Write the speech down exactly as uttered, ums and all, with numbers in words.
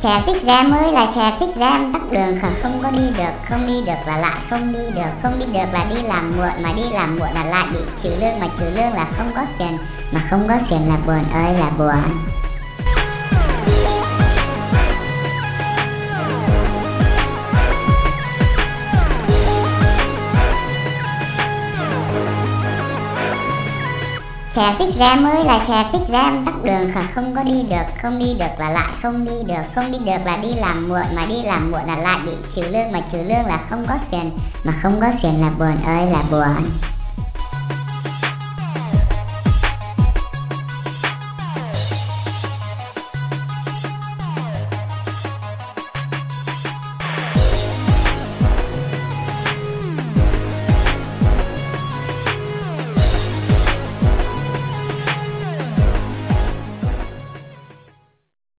Xe xích ram ơi là xe xích ram, tắc đường khờ không có đi được, không đi được là lại không đi được, không đi được là đi làm muộn, mà đi làm muộn là lại bị trừ lương, mà trừ lương là không có tiền, mà không có tiền là buồn ơi là buồn. Xe xích ram ơi là xe xích ram, tắc đường khờ không có đi được, không đi được là lại không đi được, không đi được là đi làm muộn, mà đi làm muộn là lại bị trừ lương, mà trừ lương là không có tiền, mà không có tiền là buồn ơi là buồn.